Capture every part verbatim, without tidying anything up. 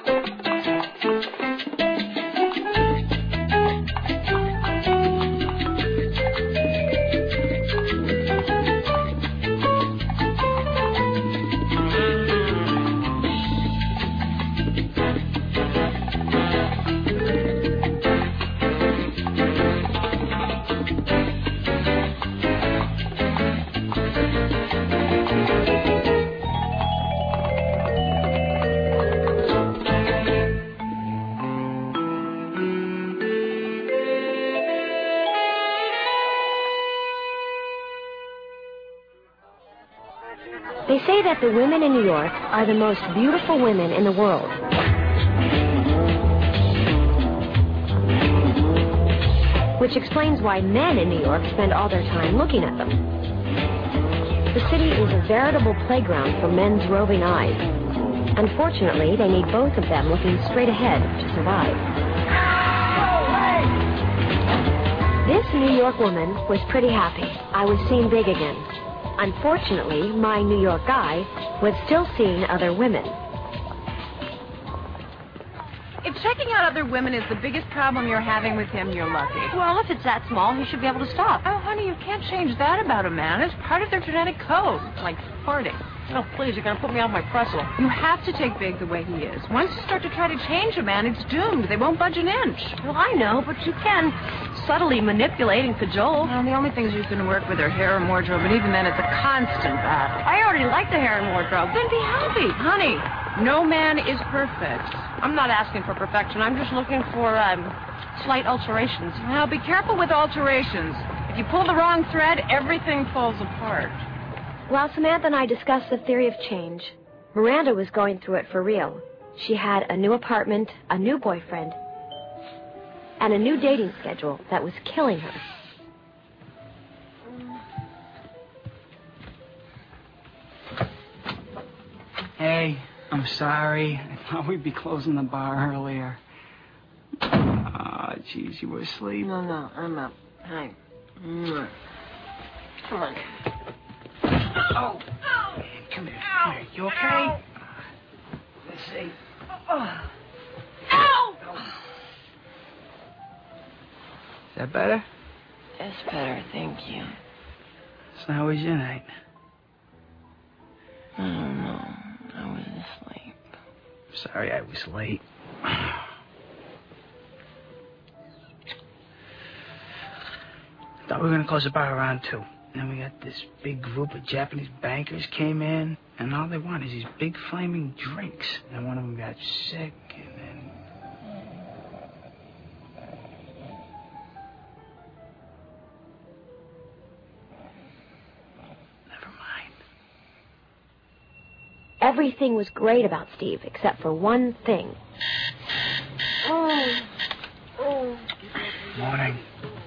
They say that the women in New York are the most beautiful women in the world. Which explains why men in New York spend all their time looking at them. The city is a veritable playground for men's roving eyes. Unfortunately, they need both of them looking straight ahead to survive. This New York woman was pretty happy. I was seeing big again. Unfortunately, my New York guy was still seeing other women. If checking out other women is the biggest problem you're having with him, you're lucky. Well, if it's that small, he should be able to stop. Oh, honey, you can't change that about a man. It's part of their genetic code, like farting. Oh, please, you're going to put me off my pretzel. You have to take Big the way he is. Once you start to try to change a man, it's doomed. They won't budge an inch. Well, I know, but you can subtly manipulate and cajole. Well, the only things you can work with are hair and wardrobe, and even then it's a constant battle. I already like the hair and wardrobe. Then be happy. Honey, no man is perfect. I'm not asking for perfection. I'm just looking for um, slight alterations. Now, be careful with alterations. If you pull the wrong thread, everything falls apart. While Samantha and I discussed the theory of change, Miranda was going through it for real. She had a new apartment, a new boyfriend, and a new dating schedule that was killing her. Hey, I'm sorry. I thought we'd be closing the bar earlier. Ah, oh, geez, you were asleep. No, no, I'm up. Hi. Come on. Oh. Come here. Come here. You okay? Let's see. Oh. Ow! Is that better? That's better, thank you. So how was your night? I don't know. I was asleep. Sorry I was late. Thought we were gonna close the bar around two. And then we got this big group of Japanese bankers came in, and all they want is these big flaming drinks. And one of them got sick, and then... Never mind. Everything was great about Steve, except for one thing. Oh. Oh. Morning.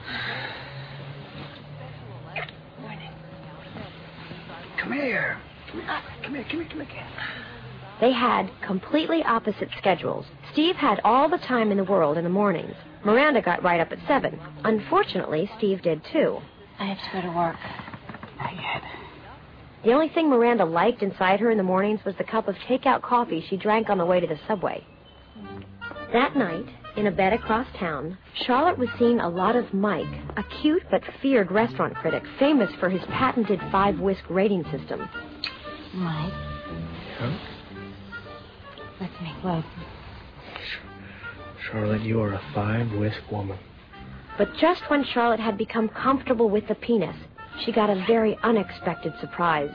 Come here. Come here. Come here, come here, come here. They had completely opposite schedules. Steve had all the time in the world in the mornings. Miranda got right up at seven. Unfortunately, Steve did too. I have to go to work. Not yet. The only thing Miranda liked inside her in the mornings was the cup of takeout coffee she drank on the way to the subway. That night, in a bed across town, Charlotte was seeing a lot of Mike, a cute but feared restaurant critic famous for his patented five-whisk rating system. Mike? Huh? Let's make love. Charlotte, you are a five-whisk woman. But just when Charlotte had become comfortable with the penis, she got a very unexpected surprise.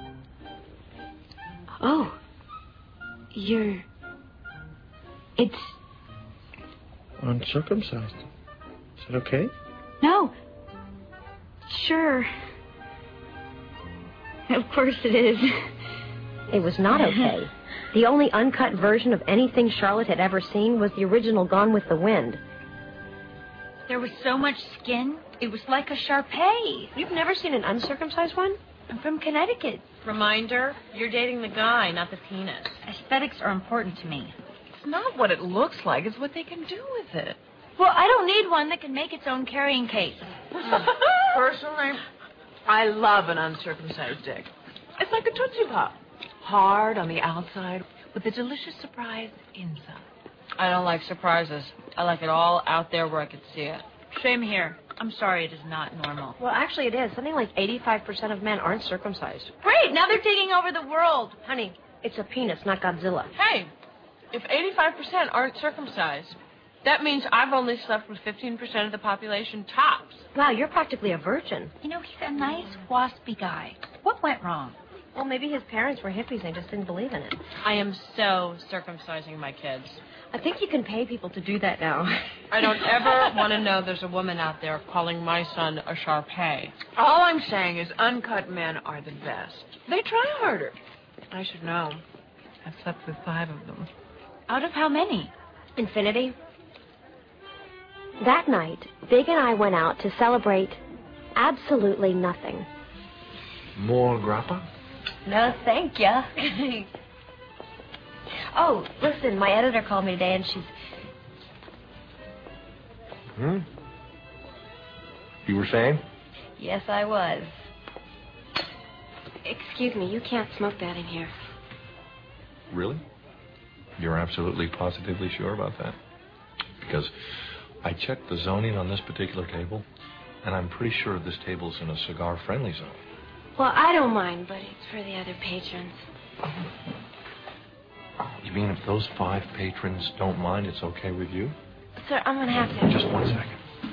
Oh. You're... It's... Uncircumcised. Is that okay? No. Sure. Of course it is. It was not okay. The only uncut version of anything Charlotte had ever seen was the original Gone with the Wind. There was so much skin, it was like a Shar-Pei. You've never seen an uncircumcised one? I'm from Connecticut. Reminder, you're dating the guy, not the penis. Aesthetics are important to me. It's not what it looks like, it's what they can do with it. Well, I don't need one that can make its own carrying case. Personally, I love an uncircumcised dick. It's like a Tootsie Pop. Hard on the outside, with a delicious surprise inside. I don't like surprises. I like it all out there where I could see it. Same here. I'm sorry, it is not normal. Well, actually, it is. Something like eighty-five percent of men aren't circumcised. Great, now they're taking over the world. Honey, it's a penis, not Godzilla. Hey, if eighty-five percent aren't circumcised, that means I've only slept with fifteen percent of the population tops. Wow, you're practically a virgin. You know, he's a nice, waspy guy. What went wrong? Well, maybe his parents were hippies and they just didn't believe in it. I am so circumcising my kids. I think you can pay people to do that now. I don't ever want to know there's a woman out there calling my son a Shar-Pei. All I'm saying is uncut men are the best. They try harder. I should know. I've slept with five of them. Out of how many? Infinity. That night, Big and I went out to celebrate absolutely nothing. More grappa? No, thank ya. Oh, listen, my editor called me today and she's... Hmm? You were saying? Yes, I was. Excuse me, you can't smoke that in here. Really? You're absolutely positively sure about that? Because I checked the zoning on this particular table, and I'm pretty sure this table's in a cigar-friendly zone. Well, I don't mind, but it's for the other patrons. You mean if those five patrons don't mind, it's okay with you? Sir, I'm going to have to... Just one second.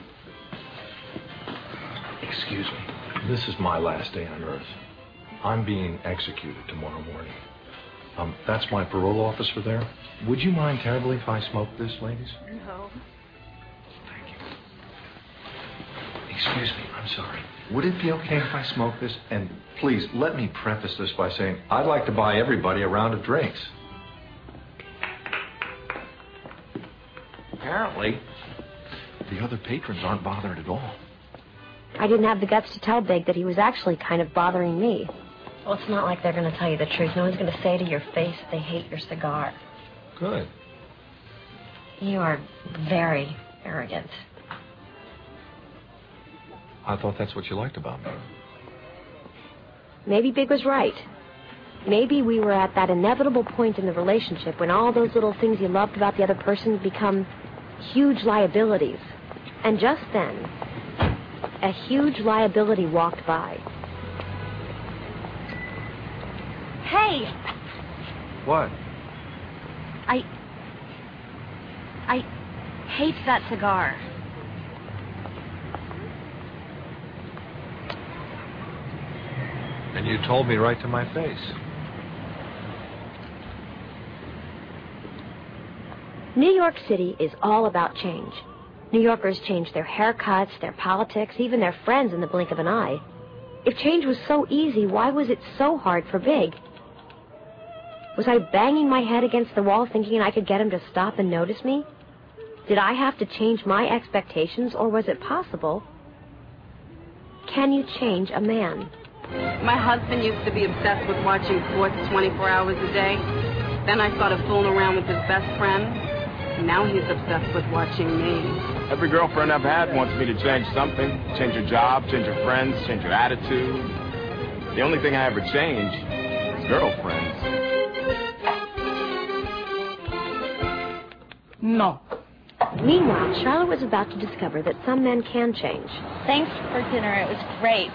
Excuse me. This is my last day on Earth. I'm being executed tomorrow morning. Um, that's my parole officer there. Would you mind terribly if I smoked this, ladies? No. Thank you. Excuse me, I'm sorry. Would it be okay if I smoke this? And please, let me preface this by saying I'd like to buy everybody a round of drinks. Apparently, the other patrons aren't bothered at all. I didn't have the guts to tell Big that he was actually kind of bothering me. Well, it's not like they're going to tell you the truth. No one's going to say to your face they hate your cigar. Good. You are very arrogant. I thought that's what you liked about me. Maybe Big was right. Maybe we were at that inevitable point in the relationship when all those little things you loved about the other person become huge liabilities. And just then, a huge liability walked by. Hey! What? I... I hate that cigar. And you told me right to my face. New York City is all about change. New Yorkers change their haircuts, their politics, even their friends in the blink of an eye. If change was so easy, why was it so hard for Big? Was I banging my head against the wall thinking I could get him to stop and notice me? Did I have to change my expectations, or was it possible? Can you change a man? My husband used to be obsessed with watching sports twenty-four hours a day. Then I started fooling around with his best friend. Now he's obsessed with watching me. Every girlfriend I've had wants me to change something. Change your job, change your friends, change your attitude. The only thing I ever change is girlfriends. No. Meanwhile, Charlotte was about to discover that some men can change. Thanks for dinner. It was great.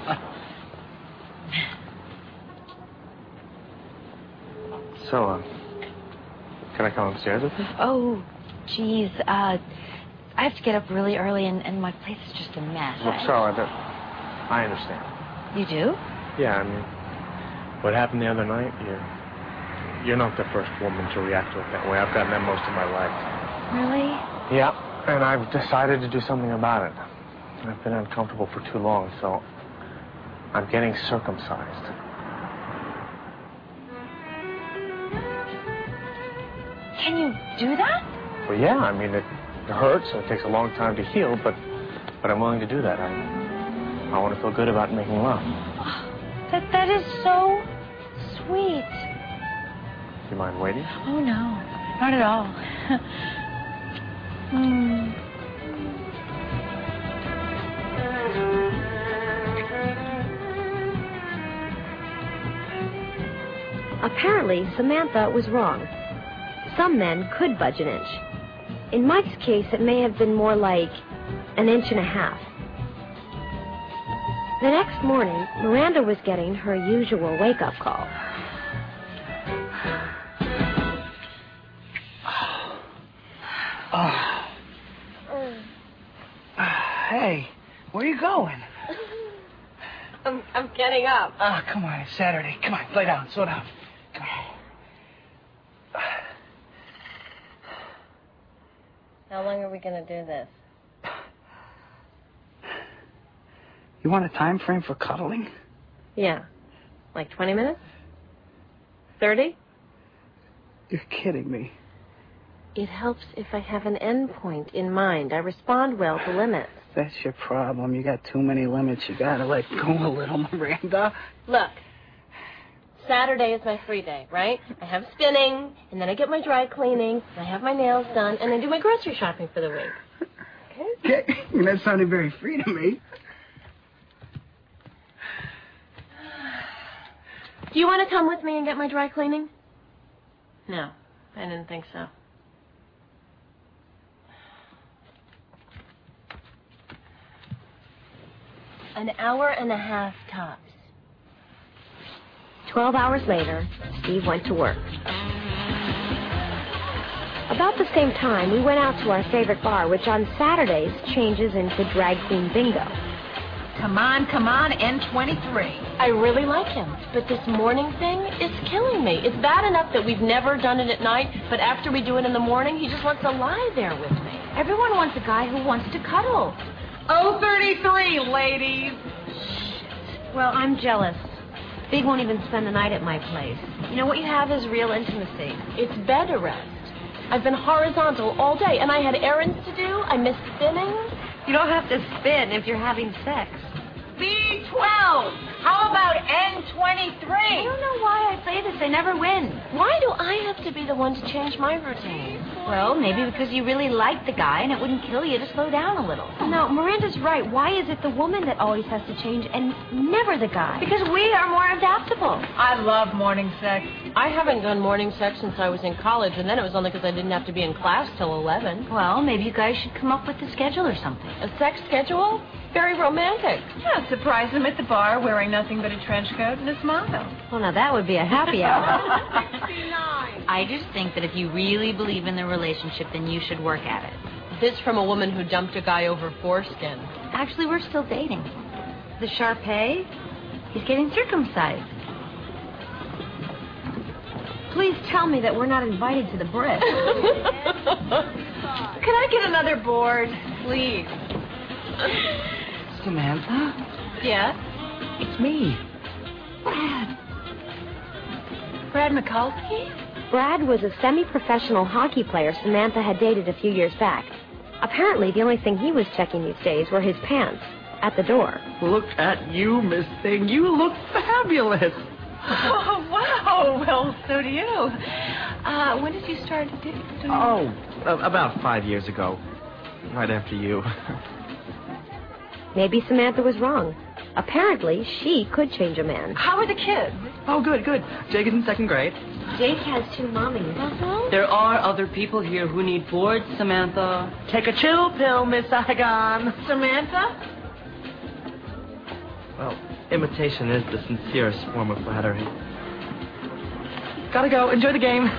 So, uh, can I come upstairs with you? Oh, geez. Uh, I have to get up really early, and, and my place is just a mess. Well, Charlotte, that, I understand. You do? Yeah, I mean, what happened the other night, you're, you're not the first woman to react to it that way. I've gotten that most of my life. Really? Yeah, and I've decided to do something about it. I've been uncomfortable for too long, so I'm getting circumcised. Can you do that? Well, yeah, I mean, it, it hurts and it takes a long time to heal, but but I'm willing to do that. I, I want to feel good about making love. That That is so sweet. Do you mind waiting? Oh, no, not at all. mm. Apparently, Samantha was wrong. Some men could budge an inch. In Mike's case, it may have been more like an inch and a half. The next morning, Miranda was getting her usual wake-up call. Oh. Hey, where are you going? I'm, I'm getting up. Oh, come on, it's Saturday. Come on, lay down, slow down. Come on. How long are we going to do this? You want a time frame for cuddling? Yeah. Like twenty minutes? thirty? You're kidding me. It helps if I have an end point in mind. I respond well to limits. That's your problem. You got too many limits. You gotta let go a little, Miranda. Look, Saturday is my free day, right? I have spinning, and then I get my dry cleaning, and I have my nails done, and I do my grocery shopping for the week. Okay? Okay. That sounded very free to me. Do you want to come with me and get my dry cleaning? No, I didn't think so. An hour and a half tops. Twelve hours later, Steve went to work. About the same time, we went out to our favorite bar, which on Saturdays changes into drag queen bingo. Come on, come on, N twenty-three. I really like him, but this morning thing is killing me. It's bad enough that we've never done it at night, but after we do it in the morning, he just wants to lie there with me. Everyone wants a guy who wants to cuddle. oh thirty-three, ladies. Shit. Well, I'm jealous. Big won't even spend the night at my place. You know, what you have is real intimacy. It's bed arrest. I've been horizontal all day, and I had errands to do. I missed spinning. You don't have to spin if you're having sex. B twelve. How about N twenty-three? I don't know why I say this. I never win. Why do I have to be the one to change my routine? Well, maybe because you really like the guy and it wouldn't kill you to slow down a little. No, Miranda's right. Why is it the woman that always has to change and never the guy? Because we are more adaptable. I love morning sex. I haven't done morning sex since I was in college, and then it was only because I didn't have to be in class till eleven. Well, maybe you guys should come up with a schedule or something. A sex schedule? Very romantic. Yeah, surprise him at the bar wearing nothing but a trench coat and a smile. Well, now that would be a happy hour. I just think that if you really believe in the relationship, then you should work at it. This from a woman who dumped a guy over foreskin. Actually, we're still dating. The Sharpay, he's getting circumcised. Please tell me that we're not invited to the bridge. Can I get another board, please? Samantha? Yes? It's me. Brad. Brad Mikulski? Brad was a semi-professional hockey player Samantha had dated a few years back. Apparently, the only thing he was checking these days were his pants at the door. Look at you, Miss Thing. You look fabulous. Oh, wow. Well, so do you. Uh, when did you start to do it? Oh, uh, about five years ago. Right after you. Maybe Samantha was wrong. Apparently, she could change a man. How are the kids? Oh, good, good. Jake is in second grade. Jake has two mommies. Uh-huh. There are other people here who need boards, Samantha. Take a chill pill, Miss Saigon. Samantha? Well, imitation is the sincerest form of flattery. Gotta go. Enjoy the game.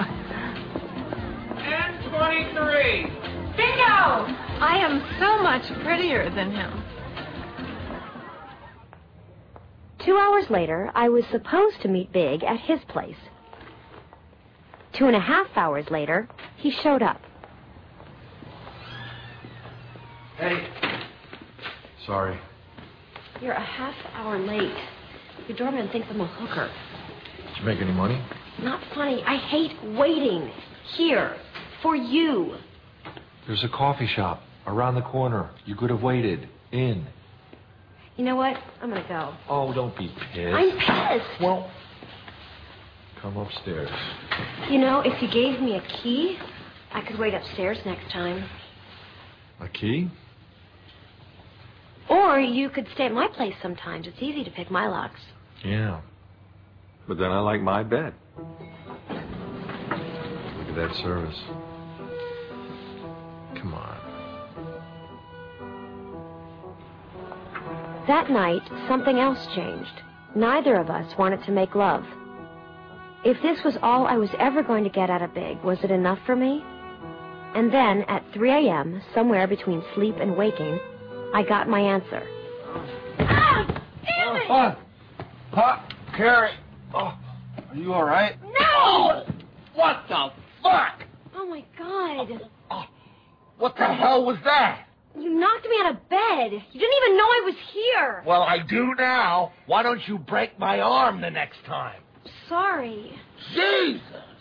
N twenty-three. Bingo! I am so much prettier than him. Two hours later, I was supposed to meet Big at his place. Two and a half hours later, he showed up. Hey. Sorry. You're a half hour late. Your doorman thinks I'm a hooker. Did you make any money? Not funny. I hate waiting. Here. For you. There's a coffee shop around the corner. You could have waited. In. You know what? I'm gonna go. Oh, don't be pissed. I'm pissed. Well, come upstairs. You know, if you gave me a key, I could wait upstairs next time. A key? Or you could stay at my place sometimes. It's easy to pick my locks. Yeah. But then I like my bed. you that service. Come on. That night, something else changed. Neither of us wanted to make love. If this was all I was ever going to get out of Big, was it enough for me? And then, at three a.m., somewhere between sleep and waking, I got my answer. Ah! Damn it! Oh, huh? Carrie. Oh, are you all right? No! What the fuck? Oh, my God. Oh, what the hell was that? You knocked me out of bed. You didn't even know I was here. Well, I do now. Why don't you break my arm the next time? Sorry. Jesus!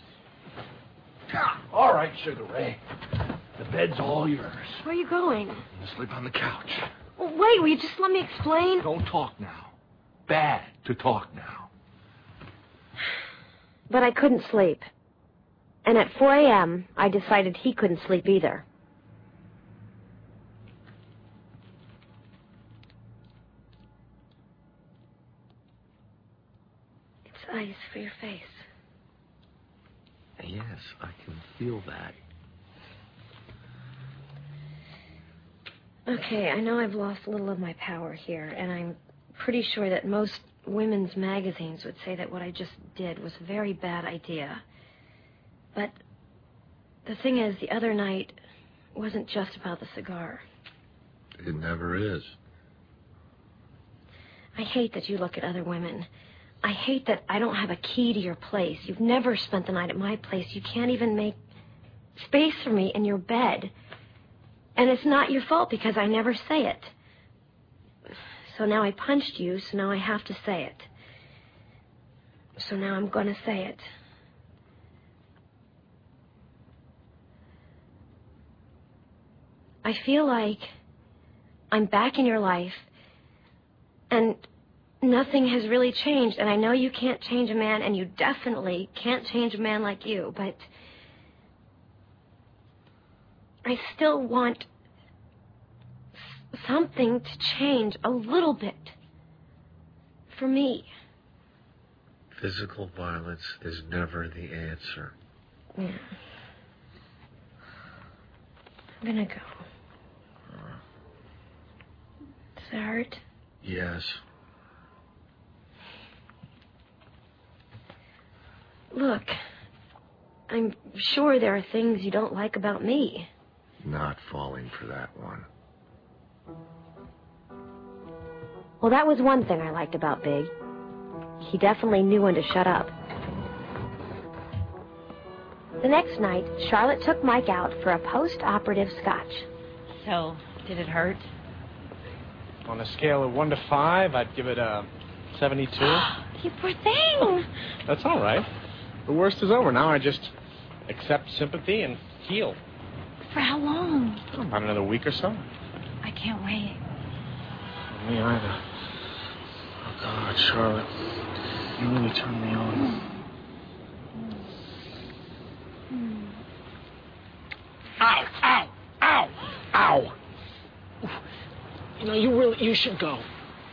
All right, Sugar Ray. The bed's all yours. Where are you going? You sleep on the couch. Well, wait, will you just let me explain? Don't talk now. Bad to talk now. But I couldn't sleep. And at four a.m., I decided he couldn't sleep either. It's ice for your face. Yes, I can feel that. Okay, I know I've lost a little of my power here, and I'm pretty sure that most women's magazines would say that what I just did was a very bad idea. But the thing is, the other night wasn't just about the cigar. It never is. I hate that you look at other women. I hate that I don't have a key to your place. You've never spent the night at my place. You can't even make space for me in your bed. And it's not your fault because I never say it. So now I punched you, so now I have to say it. So now I'm going to say it. I feel like I'm back in your life, and nothing has really changed. And I know you can't change a man, and you definitely can't change a man like you, but I still want something to change a little bit for me. Physical violence is never the answer. Yeah. I'm gonna go. Does it hurt? Yes. Look, I'm sure there are things you don't like about me. Not falling for that one. Well, that was one thing I liked about Big. He definitely knew when to shut up. The next night, Charlotte took Mike out for a post-operative scotch. So, did it hurt? On a scale of one to five, I'd give it a seventy-two. You poor thing. That's all right. The worst is over. Now I just accept sympathy and heal. For how long? Oh, about another week or so. I can't wait. Me either. Oh, God, Charlotte. You really turned me on. Mm. Ow, ow, ow, ow. You know, you really, you should go.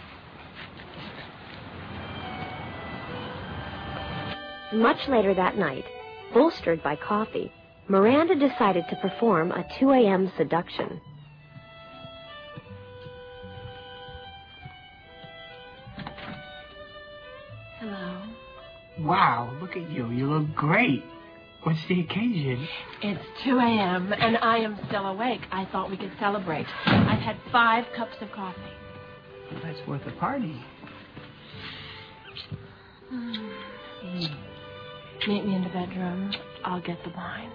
Much later that night, bolstered by coffee, Miranda decided to perform a two a.m. seduction. Hello. Wow, look at you. You look great. What's the occasion? It's two a.m. and I am still awake. I thought we could celebrate. I've had five cups of coffee. Well, that's worth a party. Mm. Meet me in the bedroom. I'll get the wine.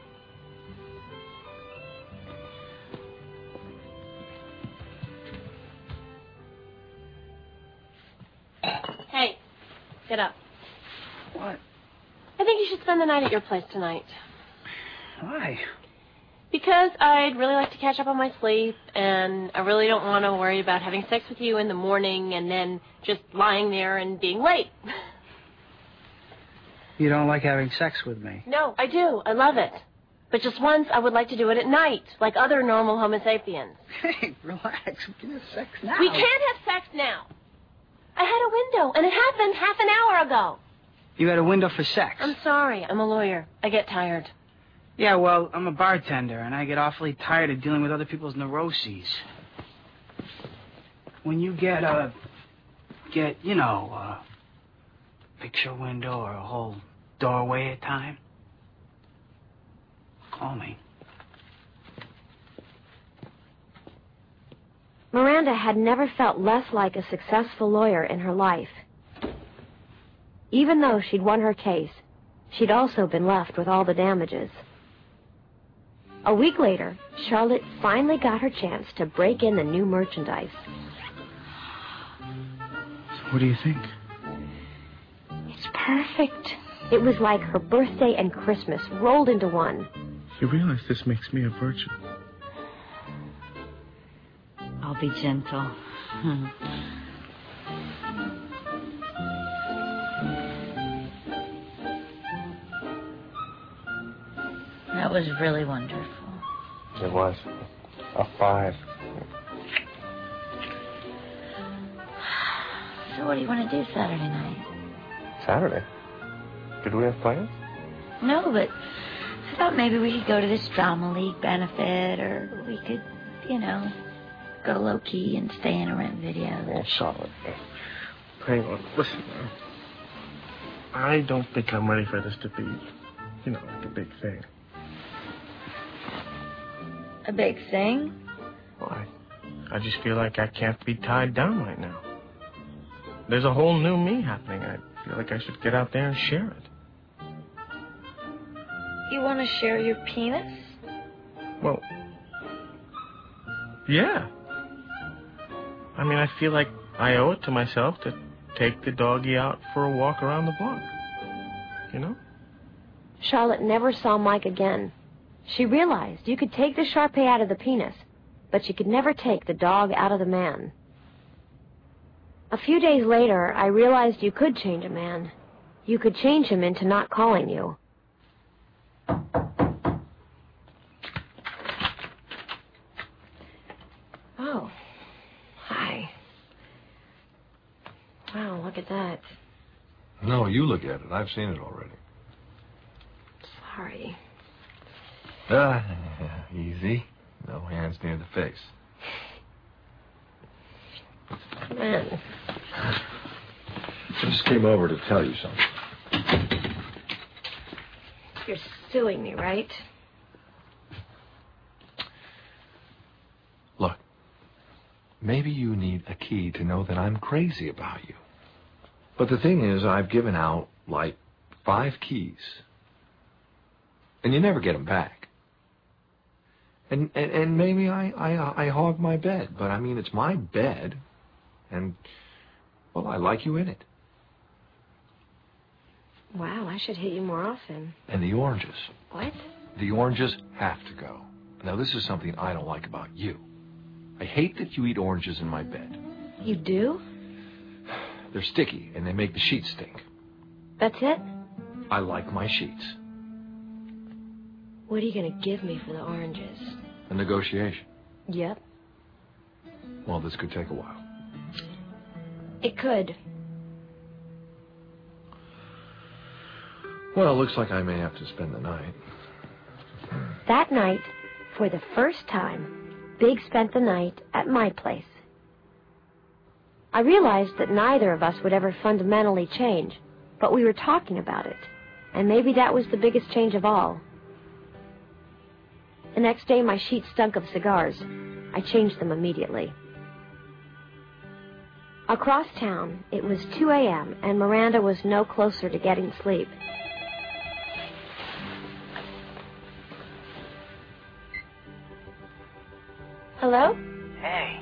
Hey, get up. What? I think you should spend the night at your place tonight. Why? Because I'd really like to catch up on my sleep, and I really don't want to worry about having sex with you in the morning and then just lying there and being late. You don't like having sex with me? No, I do. I love it. But just once, I would like to do it at night, like other normal Homo sapiens. Hey, relax. We can have sex now. We can't have sex now. I had a window, and it happened half an hour ago. You had a window for sex? I'm sorry. I'm a lawyer. I get tired. Yeah, well, I'm a bartender, and I get awfully tired of dealing with other people's neuroses. When you get a, get, you know, a picture window or a whole doorway at a time, call me. Miranda had never felt less like a successful lawyer in her life. Even though she'd won her case, she'd also been left with all the damages. A week later, Charlotte finally got her chance to break in the new merchandise. What do you think? It's perfect. It was like her birthday and Christmas rolled into one. You realize this makes me a virgin. I'll be gentle. That was really wonderful. It was. A five. So what do you want to do Saturday night? Saturday? Did we have plans? No, but I thought maybe we could go to this Drama League benefit, or we could, you know, go low-key and stay in a rent video. Oh, Charlotte. Hang on. Listen, man. I don't think I'm ready for this to be, you know, like a big thing. A big thing? Why? I just feel like I can't be tied down right now. There's a whole new me happening. I feel like I should get out there and share it. You want to share your penis? Well, yeah. I mean, I feel like I owe it to myself to take the doggy out for a walk around the block. You know? Charlotte never saw Mike again. She realized you could take the Shar-Pei out of the penis, but you could never take the dog out of the man. A few days later, I realized you could change a man. You could change him into not calling you. Oh. Hi. Wow, look at that. No, you look at it. I've seen it already. Sorry. Ah, easy. No hands near the face. Man. I just came over to tell you something. You're suing me, right? Look, maybe you need a key to know that I'm crazy about you. But the thing is, I've given out, like, five keys. And you never get them back. And, and, and maybe I, I, I hog my bed, but I mean, it's my bed. And, well, I like you in it. Wow, I should hit you more often. And the oranges. What? The oranges have to go. Now, this is something I don't like about you. I hate that you eat oranges in my bed. You do? They're sticky, and they make the sheets stink. That's it? I like my sheets. What are you going to give me for the oranges? A negotiation. Yep. Well, this could take a while. It could. Well, it looks like I may have to spend the night. That night, for the first time, Big spent the night at my place. I realized that neither of us would ever fundamentally change, but we were talking about it, and maybe that was the biggest change of all. The next day, my sheets stunk of cigars. I changed them immediately. Across town, it was two a.m., and Miranda was no closer to getting sleep. Hello? Hey.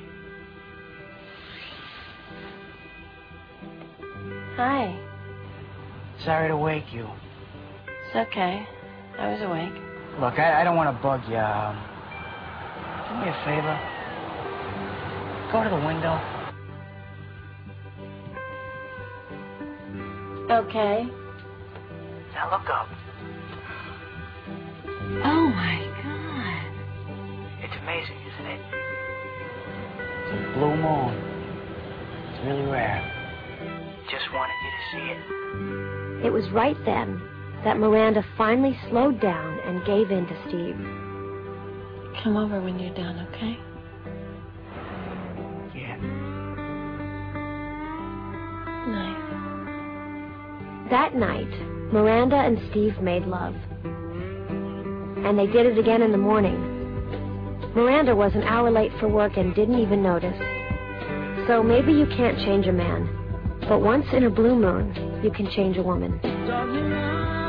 Hi. Sorry to wake you. It's okay. I was awake. Look, I, I don't want to bug you. Um, do me a favor. Go to the window. Okay. Now look up. Oh, my God. It's amazing, isn't it? It's a blue moon. It's really rare. Just wanted you to see it. It was right then that Miranda finally slowed down and gave in to Steve. Come over when you're done, okay? Yeah. Night. That night, Miranda and Steve made love. And they did it again in the morning. Miranda was an hour late for work and didn't even notice. So maybe you can't change a man, but once in a blue moon, you can change a woman.